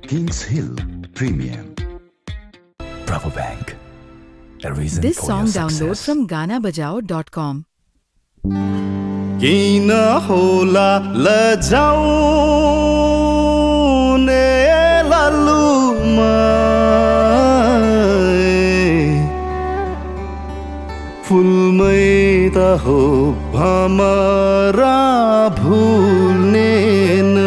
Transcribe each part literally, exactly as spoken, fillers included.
Kings Hill Premium. Bravo Bank. A reason This for song your download success. from Gana Bajao dot com. किन होला लजाउने लालुमा फुलमै त हो भमरा भुल्ने न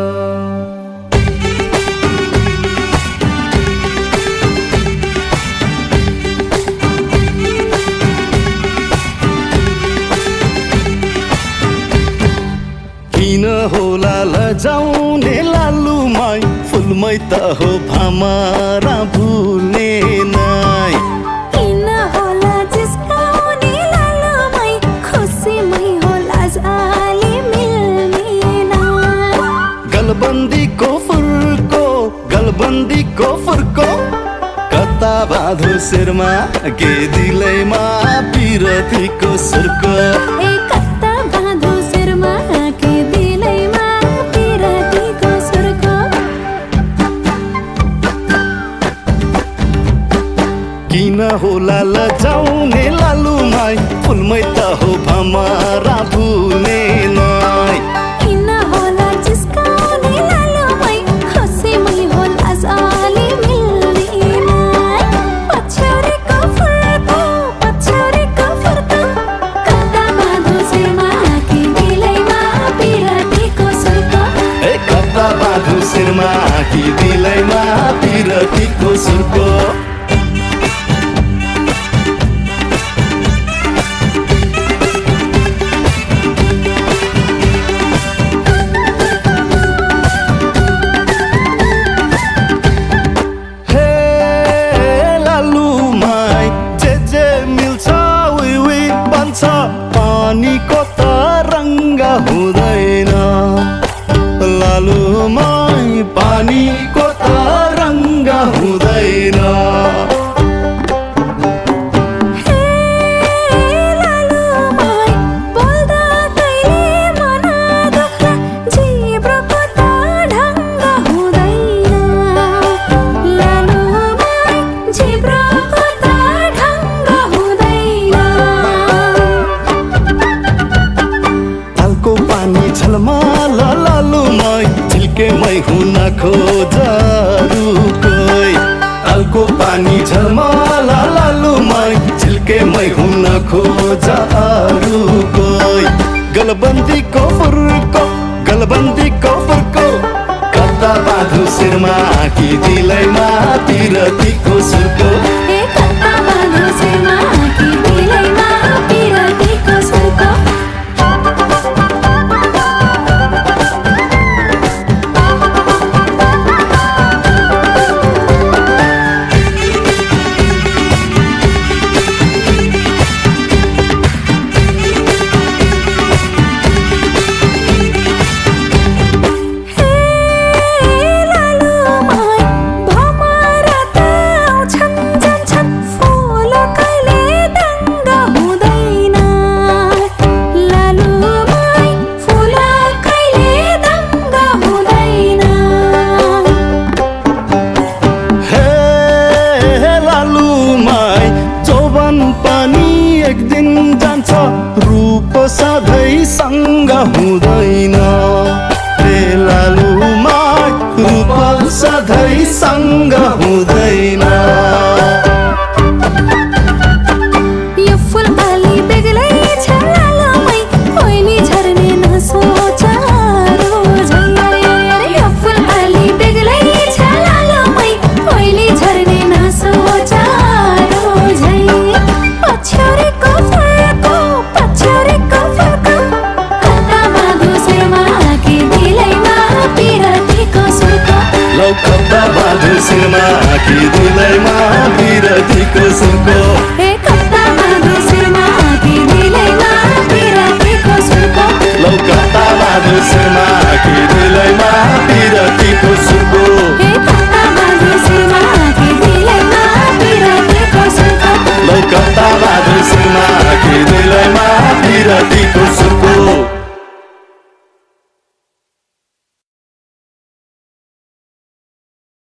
किन होला लजाउने लालुमाई फुलमै त हो भमरा भुल्ने नै किन होला जिस्काउने लालुमाई खुसीमै होला जाली मिल्ने नै गलबन्दीको फुर्को गलबन्दीको फुर्को कता बाँधो शिरमा के दिलैमा पिरतीको सुर्को ए कता बाँधो शिरमा के दिलैमा पिरतीको सुर्को किन होला लजाउने लालुमाई फुलमै त हो भमरा भुल्ने नै किन होला जिस्काउने लालुमाई खुसीमै होला जाली मिल्ने नै पछ्यौरीको फुर्को पछ्यौरीको फुर्को कता बाँधो शिरमा के दिलैमा पिरतीको सुर्को ए कता बाँधो शिरमा कि दिलैमा पिरतीको सुर्को पानीको त रङ्ग हुँदैन लालुमाई पानीको त रङ्ग हुँदैन हे लालुमाई बोल्दा कहिले मन दुख्ला जिब्रोको त ढङ्ग हुँदैन लालुमाई जिब्रोको त ढङ्ग हुँदैन तालको पानी झलमाल लालुमाई झिल्केमै हुन खोजरुकै तालको पानी झलमाल लालुमाई झिल्केमै हुन खोजरुकै गलबन्दीको फुर्को गलबन्दीको फुर्को कता बाँधो शिरमा कि दिलैमा पिरतीको सुर्को ए कता बाँधो शिरमा कि दिलैमा पिरतीको सुर्को रूप सधैँ सँग हुँदैन रे लालुमाई रूप सधैँ सँग हुँदैन यो फुल अलि बेग्लै छ लालुमाई ओइली झर्ने नसोच यो फुल अलि बेग्लै छ लालुमाई ओइली झर्ने नसोच पछ्यौरीको फुर्को पछ्यौरीको फुर्को कता बाँधो शिरमा कि दिलैमा पिरतीको सुर्को लौ कता बाँधो शिरमा कि दिलैमा पिरतीको सुर्को ए कता बाँधो शिरमा कि दिलैमा पिरतीको सुर्को लौ कता बाँधो शिरमा